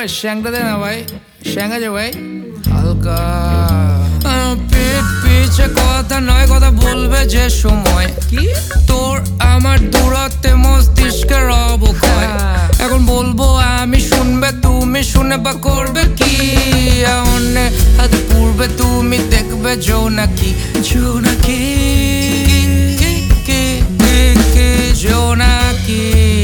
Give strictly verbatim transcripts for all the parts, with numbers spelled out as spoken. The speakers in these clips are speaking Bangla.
ভাই শ্যাংটা দে না ভাই, শ্যাং আছে ভাই হালকা। পিঠ পিছে কথা নয়, কথা বলবে যে সময় কি তোর আমার দূরত্বে মস্তিষ্কের অবক্ষয়। এখন বলবো আমি, শুনবে তুমি, শুনে বা করবে কি অন্যের হাতে পূর্বে তুমি দেখবে জোনাকি জোনাকি জোনাকি।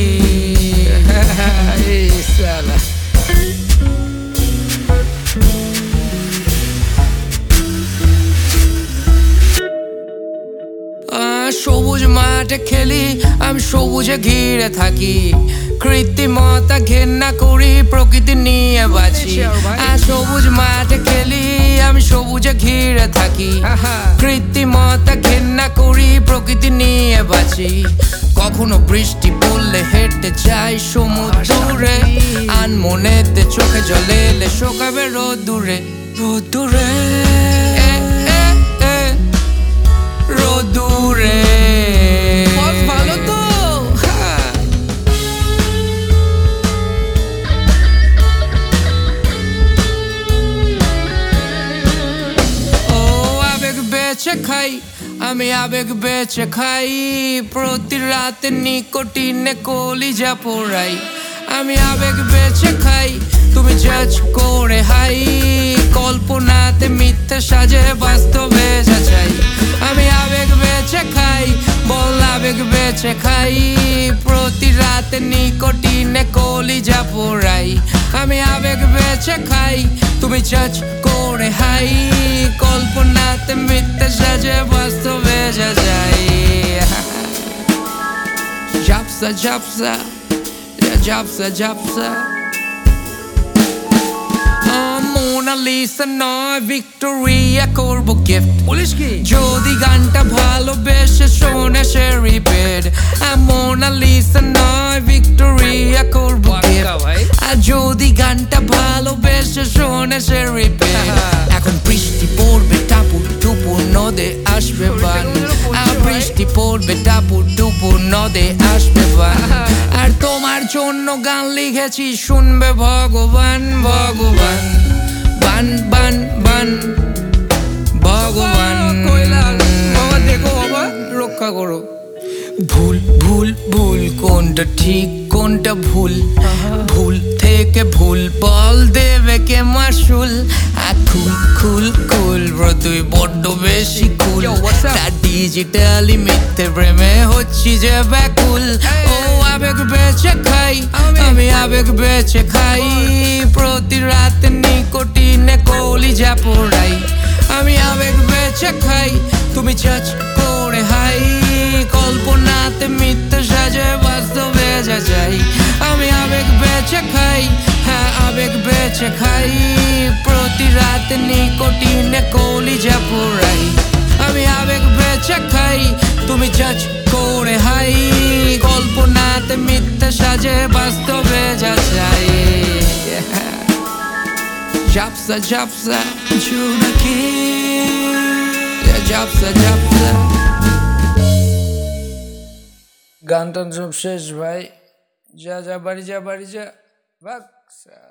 সবুজ মাঠে খেলি আমি, সবুজে ঘিরে থাকি, কৃত্রিমতা ঘেন্না করি, প্রকৃতি নিয়ে বাঁচি। আর সবুজ মাঠে খেলি আমি, সবুজে ঘিরে থাকি, কৃত্রিমতা ঘেন্না করি, প্রকৃতি নিয়ে বাঁচি। কখনো বৃষ্টি পড়লে হেঁটে যাই সমুদ্রে, আনমনেতে চোখে জল এলে শোকাবে রোদ্দুরে রোদ্দুরে রোদ্দুরে। ভালো তো ও আবেগ বেছে খাই আমি, আবেগ বেছে খাই, প্রতি রাতে নিকোটিনে কলিজা পোড়াই। আমি আবেগ বেছে খাই, তুমি জাজ করে হাই, কল্পনাতে মিথ্যে সাজে বাস্তবে যাচাই। আমি আবেগ বেছে খাই, বল আবেগ বেছে খাই, প্রতি রাতে নিকোটিনে কলিজা পোড়াই। আমি আবেগ বেছে খাই, তুমি জাজ করে হাই, কল্পনাতে মিথ্যে সাজে বাস্তবে যাচাই। ঝাপসা ঝাপসা ঝাপসা ঝাপসা মোনালিসা নয় ভিক্টোরিয়া করবো গিফট। বলিস কি যদি গানটা ভালোবেসে শোনে সে রিপিট। মোনালিসা নয় ভিক্টোরিয়া করবো গিফট, আর যদি গানটা ভালোবেসে শোনে সে রিপিট। এখন বৃষ্টি পড়বে টাপুর টুপুর, নদে আসবে বান, আর বৃষ্টি পড়বে টাপুর টুপুর, নদে আসবে বান। আর তোমার জন্য গান লিখেছি, শুনবে ভগবান ভগবান বান বান বান ভগবান। বাবা দেখো, বাবা রক্ষা করো। ভুল ভুল ভুল কোনটা ঠিক কোনটা ভুল, ভুল থেকে ভুল বল দেবে কে মাসুল। আর খুল খুল খুল ব্রো তুই বড্ড বেশি কুল, তার ডিজিটালি মিথ্যে প্রেমে হচ্ছি যে ব্যাকুল। ও আবেগ বেছে খাই আমি, আবেগ বেছে খাই, প্রতি রাতে নিকোটিনে কলিজা পোড়াই। আমি আবেগ বেছে খাই, তুমি জাজ করে হাই, কল্পনাতে মিথ্যে সাজে বাস্তবে যাচাই। আমি আবেগ বেছে খাই, হ্যাঁ আবেগ বেছে খাই, প্রতি রাতে নিকোটিনে কলিজা পোড়াই। আমি আবেগ বেছে খাই, তুমি জাজ করে হাই, কল্পনাতে মিথ্যে সাজে বাস্তবে যাচাই। ঝাপসা ঝাপসা জোনাকি ঝাপসা ঝাপসা। গান টান সব শেষ ভাই, যা যা বাড়ি যা বাড়ি যা ভাগ।